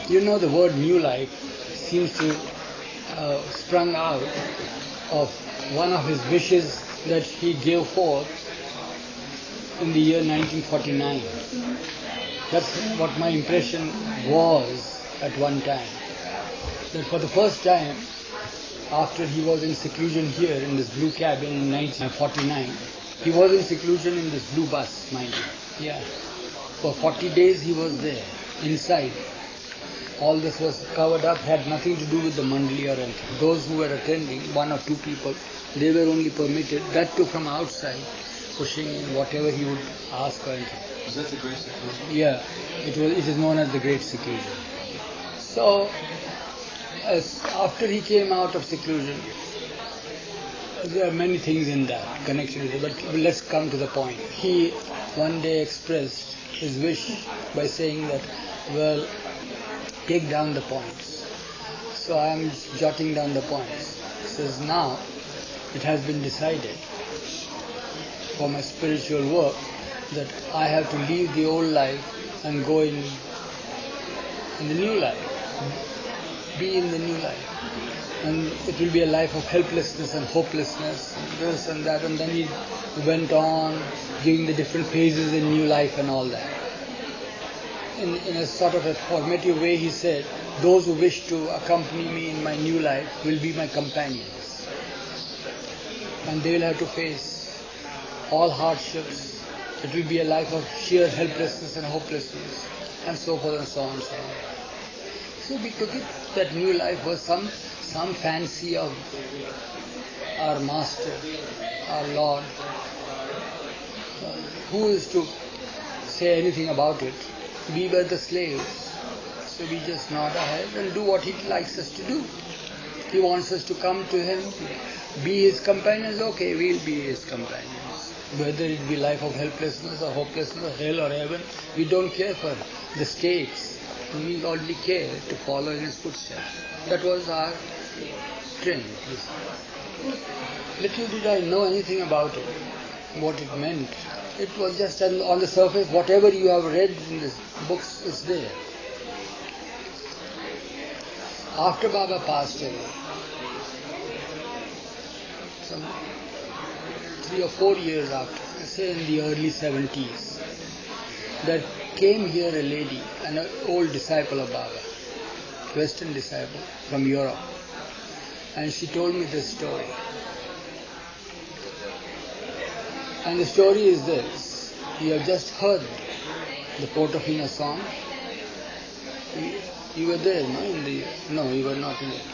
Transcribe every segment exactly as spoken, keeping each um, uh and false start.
You know, the word new life seems to uh, sprung out of one of his wishes that he gave forth in the year nineteen forty-nine. That's what my impression was at one time. That for the first time, after he was in seclusion here in this blue cabin in nineteen forty-nine, he was in seclusion in this blue bus, mind you. Yeah. For forty days he was there, inside. All this was covered up, had nothing to do with the mandali or anything. Those who were attending, one or two people, they were only permitted, that too from outside, pushing in whatever he would ask or anything. Is that the Great Seclusion? Yeah, it was. It is known as the Great Seclusion. So, as after he came out of seclusion, there are many things in that connection with it, but let's come to the point. He one day expressed his wish by saying that, well, take down the points. So I am jotting down the points. He says, now it has been decided for my spiritual work that I have to leave the old life and go in, in the new life, be in the new life. And it will be a life of helplessness and hopelessness, and this and that. And then he went on giving the different phases in new life and all that. In, in a sort of a formative way, he said, those who wish to accompany me in my new life will be my companions. And they will have to face all hardships. It will be a life of sheer helplessness and hopelessness, and so forth and so on and so on. So we took it that new life was some some fancy of our Master, our Lord, uh, who is to say anything about it. We were the slaves, so we just nod our head and do what He likes us to do. He wants us to come to Him, be His companions, okay, we'll be His companions. Whether it be life of helplessness or hopelessness or hell or heaven, we don't care for the states. We only care to follow in His footsteps. That was our trend. Little did I know anything about it, what it meant. It was just on the surface, whatever you have read in the books is there. After Baba passed away, some three or four years after, say in the early seventies, there came here a lady, an old disciple of Baba, Western disciple from Europe, and she told me this story. And the story is this: you have just heard the Portofino song. You, you were there, no? In the no, you were not there.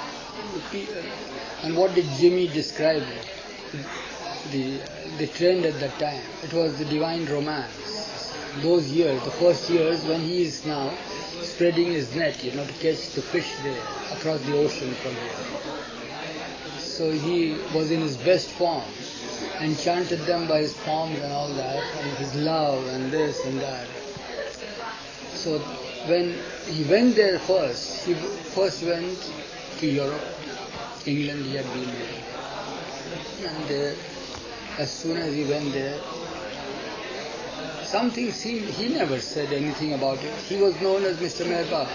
And what did Jimmy describe? The the trend at that time. It was the divine romance. Those years, the first years when he is now spreading his net, you know, to catch the fish there across the ocean from here. So he was in his best form, enchanted them by his forms and all that, and his love and this and that. So when he went there first, he first went to Europe, England he had been there. And there, as soon as he went there, something seemed, he never said anything about it. He was known as Mister Meher Baba.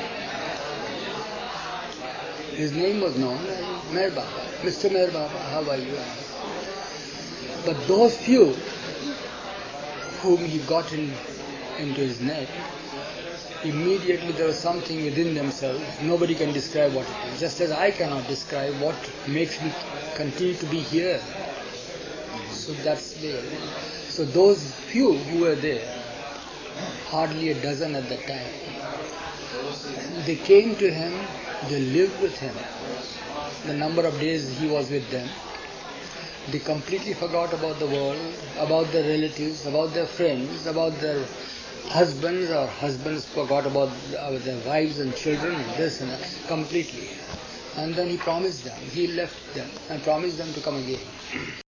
His name was known as Meher Baba. Mister Meher Baba, how are you? But those few whom he got in, into his net, immediately there was something within themselves. Nobody can describe what it is. Just as I cannot describe what makes me continue to be here. So that's there. So those few who were there, hardly a dozen at that time, they came to him, they lived with him. The number of days he was with them, they completely forgot about the world, about their relatives, about their friends, about their husbands, or husbands forgot about their wives and children, and this and that, completely. And then he promised them, he left them and promised them to come again.